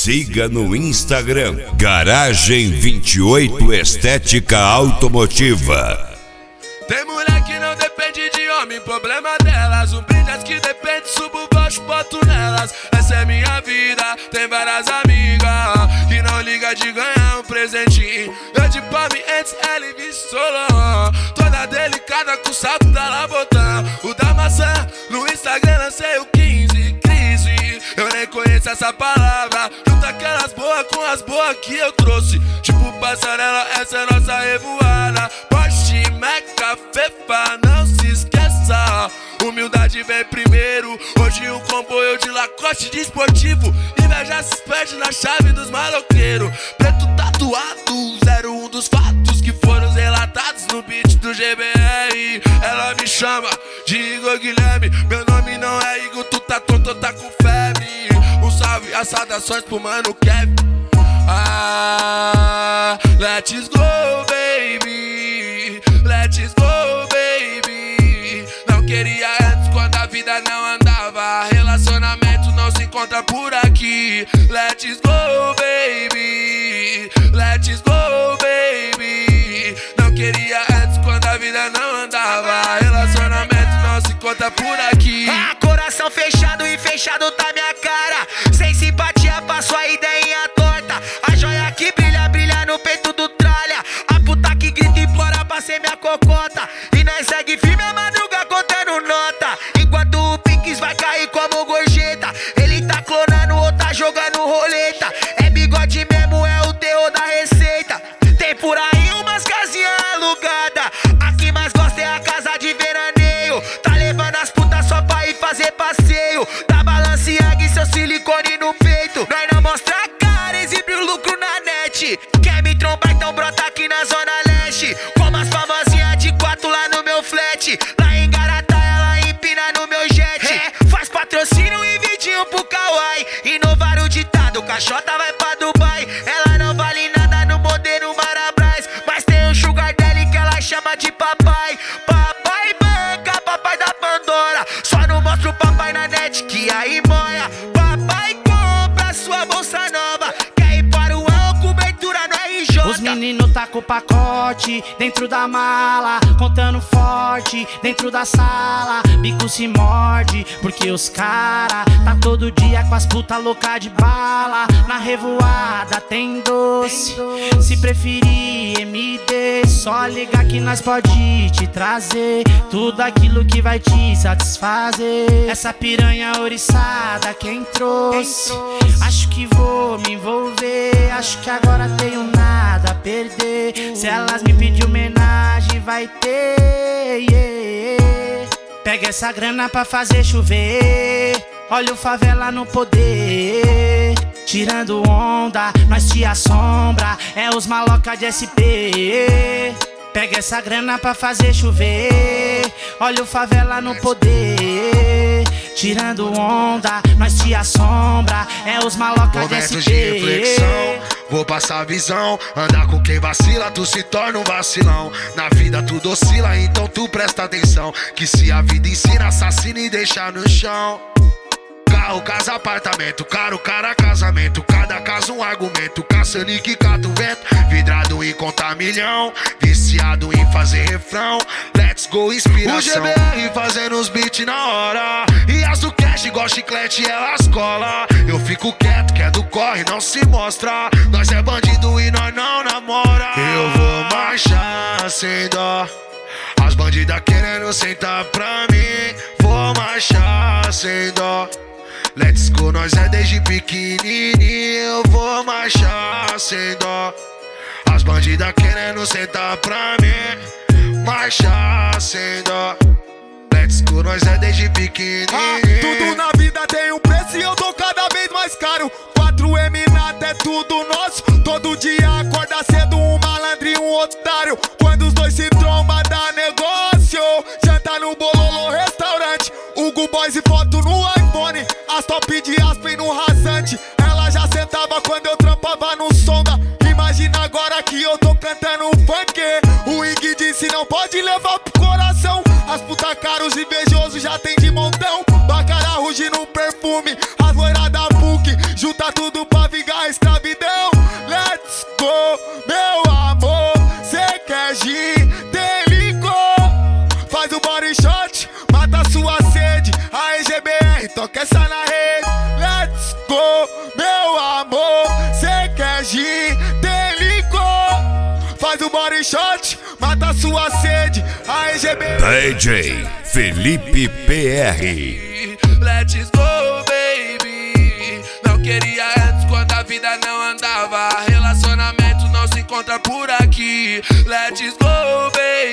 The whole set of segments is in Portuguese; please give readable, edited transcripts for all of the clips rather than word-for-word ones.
Siga no Instagram Garagem 28 Estética Automotiva. Tem mulher que não depende de homem, problema delas. Brilhas que depende, subo baixo, boto nelas. Essa é minha vida, tem várias amigas que não liga de ganhar um presentinho. Eu de palme antes, ela e Solon, toda delicada com o salto da Labotã. O da maçã, no Instagram lancei o 15, crise. Eu nem conheço essa palavra. Junta aquelas boas com as boas que eu trouxe. Tipo passarela, essa é nossa revoada. Porsche, Meca, Fefa, não se esqueça. Humildade vem primeiro. Hoje um comboio de Lacoste de esportivo. Inveja se perde na chave dos maloqueiros. Preto tatuado, 01 dos fatos que foram relatados no beat do GBR. Ela me chama de Igor Guilherme. Meu nome não é Igor, tu tá tonto, tá com febre. Um salve, as saudações pro mano Kevin. Let's go, baby. Let's go, baby. Não queria antes quando a vida não andava. Relacionamento não se encontra por aqui. Let's go, baby. Let's go, baby. Não queria antes quando a vida não andava. Relacionamento não se encontra por aqui. Coração fechado e fechado tá minha cara. Sem simpatia pra sua ideinha torta. A joia que brilha, brilha no peito do tralha. A puta que grita e implora pra ser minha cocota. E nós segue firme a madruga contando nota. Enquanto o Pix vai cair como gorjeta. Ele tá clonando ou tá jogando roleta. É bigode mesmo, é o terror da receita. Tem por aí umas casinhas alugadas. A que mais gosta é a casa de veraneio. Tá levando as putas só pra ir fazer passeio. Da Balenciaga e seu silicone no peito. Nós não mostra a cara, exibe o lucro na net. Quer me trombar, então brota aqui na zona leste. Como as famosinhas de 4 lá no meu flat. Lá em Garatá ela empina no meu jet. Faz patrocínio e vidinho pro Kawaii. Inovar o ditado, caixota vai pra Dubai. Ela não vale nada no modelo Marabras. Mas tem um sugar daddy que ela chama de papai. Papai banca, papai da Pandora. Só não mostra o papai na net que aí moia. Papai compra sua bolsa nova. Quer ir para o ano, cobertura no RJ. Os meninos tá com o pacote dentro da mala, contando forte dentro da sala. Bico se morde porque os cara tá todo dia com as puta louca de bala. Na revoada tem doce, se preferir MD, só ligar que nós pode te trazer tudo aquilo que vai te satisfazer. Essa piranha oriçada quem trouxe? Acho que vou me envolver, acho que agora tenho nada a perder. Se elas me pedir homenagem vai ter, yeah. Pega essa grana pra fazer chover. Olha o favela no poder. Tirando onda, nós te assombra. É os maloca de SP. Pega essa grana pra fazer chover. Olha o favela no poder. Tirando onda, nós te assombra. É os maloca de SP. Momentos de reflexão, vou passar a visão. Andar com quem vacila, tu se torna um vacilão. Na vida tudo oscila, então tu presta atenção. Que se a vida ensina, assassina e deixa no chão. Carro, casa, apartamento, caro, cara, casamento. Cada caso um argumento, caçando e que cata o vento. Vidrado em contar milhão, viciado em fazer refrão. Let's go, inspiração. O GBR fazendo os beats na hora. E as do cash igual chiclete, elas cola. Eu fico quieto, que é do corre, não se mostra. Nós é bandido e nós não namora. Eu vou marchar sem dó. As bandidas querendo sentar pra mim. Vou marchar sem dó. Let's go, nós é desde pequenininho. Eu vou marchar sem dó. As bandidas querendo sentar pra mim. Marchar sem dó. Let's go, nós é desde pequenininho. Tudo na vida tem um preço e eu tô cada vez mais caro. 4M nada é tudo nosso. Todo dia acorda cedo um malandro e um otário. Quando os dois se trombam dá negócio. Janta no Bololô restaurante. Hugo Boys e foto no iPhone. As top de Aspen no rasante. Ela já sentava quando eu trampava no sonda. Imagina agora que eu tô cantando funk. O Ig disse não pode levar pro coração. As puta caros invejosos já tem de montão. Bacara ruge no perfume, as loiras da PUC junta tudo pra vingar a escravidão. Let's go, meu amor, cê quer gin, tem licor. Faz o body shot, mata sua sede. A EGBR, toca essa na rede. Let's go, meu amor, cê quer gin, tem licor. Faz o body shot, mata sua sede. A EGBR. DJ Felipe PR. Let's go, baby. Não queria antes quando a vida não andava. Relacionamento não se encontra por aqui. Let's go,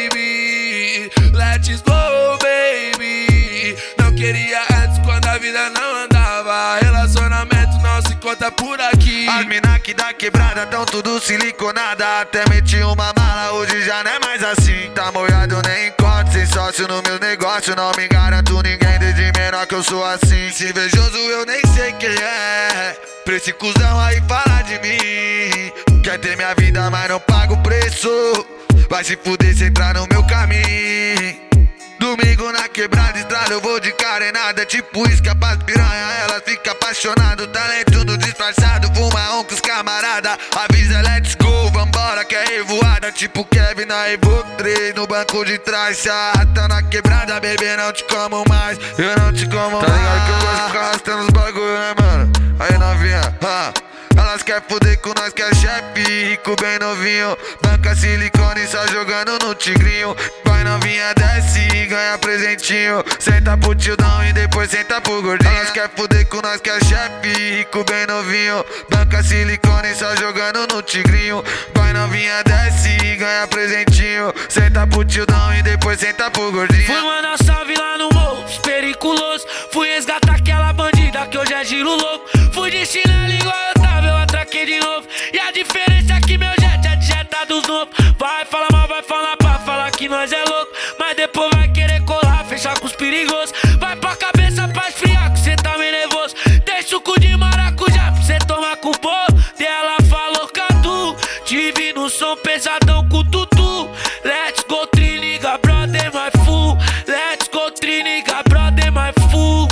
baby. Let's go, baby. Não queria antes quando a vida não andava. Relacionamento não se encontra por aqui. As mina que da quebrada tão tudo siliconada. Até meti uma mala, hoje já não é mais assim. Tá molhado, nem encontro, sem sócio no meu negócio. Não me garanto ninguém, desde menor que eu sou assim. Se invejoso eu nem sei quem é. Pra esse cuzão aí falar de mim. Quer ter minha vida, mas não paga o preço. Vai se fuder se entrar no meu caminho. Domingo na quebrada, estrada, eu vou de carenada. Tipo isca pras piranha, ela fica apaixonada. Talento no disfarçado, fuma com os camarada. Avisa, let's go, vambora que é revoada. Tipo Kevin na Evo 3, no banco de trás. Se arrasta na quebrada, bebê, não te como mais. Eu não te como mais. Tá ligado que eu gosto de ficar arrastando os bagulho, né, mano? Aí novinha, elas quer fuder com nós que é chefe, rico bem novinho. Banca silicone só jogando no tigrinho. Vai novinha, desce e ganha presentinho. Senta pro tildão e depois senta pro gordinho. Elas quer fuder com nós que é chefe, rico bem novinho. Banca silicone só jogando no tigrinho. Vai novinha, desce e ganha presentinho. Senta pro tildão e depois senta pro gordinho. Fui mandar salve lá no morro, periculoso. Fui resgatar aquela bandida que hoje é giro louco. Fui de chinelo igual eu tava, eu atraquei de novo. E a diferença é que meu jet é de jeta dos novos. Vai falar mal, vai falar pra falar que nós é louco. Mas depois vai querer colar, fechar com os perigosos. Vai pra cabeça pra esfriar, que cê tá meio nervoso. Tem suco de maracujá pra cê tomar com o bolo. Ela falou Cadu, tive no som pesadão com o tutu. Let's go, triniga, brother, my fool. Let's go, triniga, brother, my fool.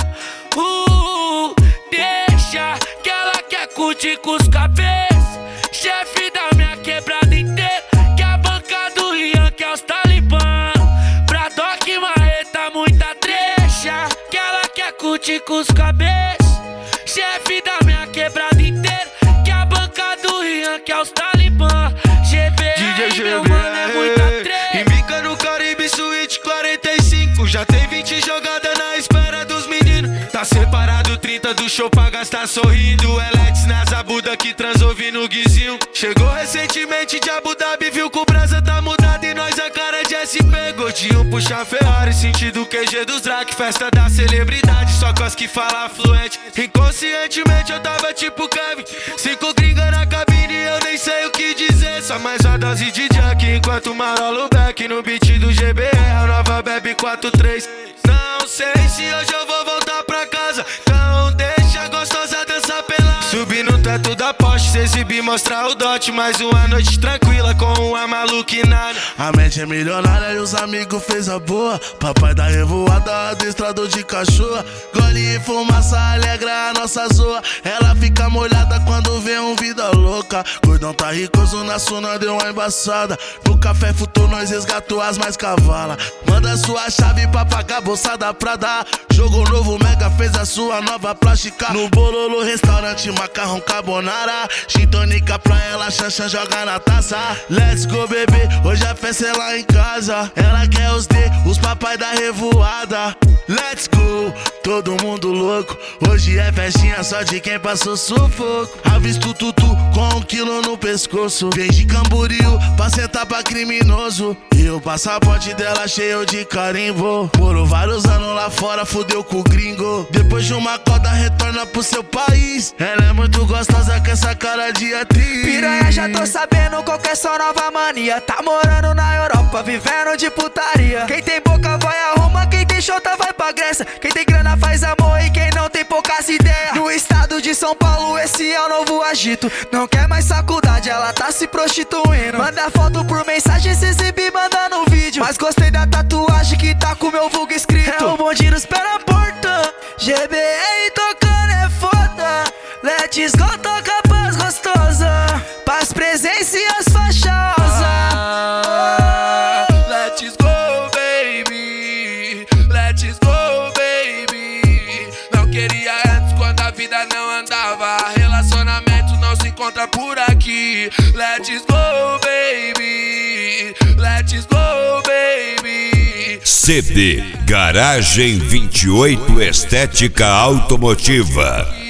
Deixa que ela quer curtir com os cabeças. Chefe da minha quebrada inteira. Que a banca do Rian, que é os talibã. Bradock, marreta, muita trecha. Que ela quer curtir com os cabeças. Chefe da minha quebrada inteira. Que a banca do Rian, que é os talibã. GBR, meu mano, é muita trecha. Embica no Caribe Suite 45. Já tem 20 jogadas na espera dos meninos. Tá separado 30 do show pra gastar sorrindo. Elex na Zabuda que transou no guizinho. Chegou recentemente de Abu Dhabi, viu que o brasa tá mudado e nós a cara de SP. Gordinho puxa Ferrari, sentido QG dos Drac. Festa da celebridade, só cos que fala fluente. Inconscientemente eu tava tipo Kevin. 5 gringa na cabine, eu nem sei o que dizer. Só mais uma dose de junk enquanto marola o back no beat do GBR, a nova bebe 4-3. Não sei se hoje eu vou voltar pra casa, então deixa a gostosa dançar pelada. Subir no teto da Porsche, se exibir, mostrar o dote. Mais uma noite tranquila com uma maluquinada. A mente é milionária e os amigos fez a boa. Papai da revoada, adestrador de cachorro. Gole e fumaça alegra a nossa zoa. Ela fica molhada quando vê um vida louca. Gordão tá ricoso na suna, deu uma embaçada. No café futuro nós resgatou as mais cavalas. Manda sua chave pra pagar bolsa da Prada. Jogo novo, Mega fez a sua nova plástica. No Bololo, restaurante, macarrão carbonara. Gin tônica pra ela, Xanxan joga na taça. Let's go, bebê, hoje a festa é lá em casa. Ela quer os D, os papai da revoada. Let's go, todo mundo louco. Hoje é festinha só de quem passou sufoco. Avisto tutu com 1 quilo no pescoço. Vem de Camboriú pra sentar pra criminoso. E o passaporte dela cheio de carimbo. Morou vários anos lá fora, fudeu com o gringo. Depois de uma coda retorna pro seu país. Ela é muito gostosa com essa cara de atriz. Piranha, já tô sabendo qual que é sua nova mania. Tá morando na Europa, vivendo de putaria. Quem tem boca vai a Roma, quem tem chota vai pra Grécia. Quem tem grana faz amor e quem não tem poucas ideias. No estado de São Paulo esse é o novo agito. Não quer mais faculdade, ela tá se prostituindo. Manda foto por mensagem, se exibir mandando vídeo. Mas gostei da tatuagem que tá com meu vulgo escrito. É o bonde nos pé na porta, GBR tocando é foda. Let's Let's go, toca paz gostosa, paz, presença e as fachosas. Let's go, baby. Let's go, baby. Não queria antes quando a vida não andava. Relacionamento não se encontra por aqui. Let's go, baby. Let's go, baby. CD Garagem 28 Estética Automotiva.